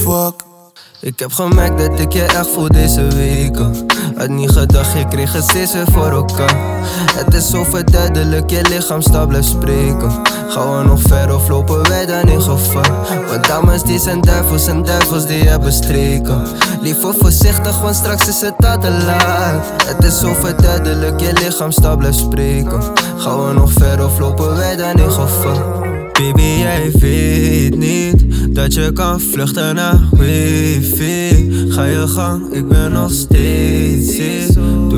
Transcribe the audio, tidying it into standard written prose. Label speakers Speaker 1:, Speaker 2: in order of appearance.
Speaker 1: Fuck.
Speaker 2: Ik heb gemerkt dat ik je echt voel deze weken. Had niet gedacht, je kreeg het steeds weer voor elkaar. Het is zo verduidelijk, je lichaamstaal blijft spreken. Gaan we nog ver of lopen wij dan in gevaar? Want dames die zijn duivels en duivels die hebben streken. Liever voorzichtig, want straks is het al te laat. Het is zo verduidelijk, je lichaamstaal blijft spreken. Gaan we nog ver of lopen wij dan in gevaar? Baby, jij weet niet dat je kan vluchten naar wifi. Ga je gang, ik ben nog steeds hier.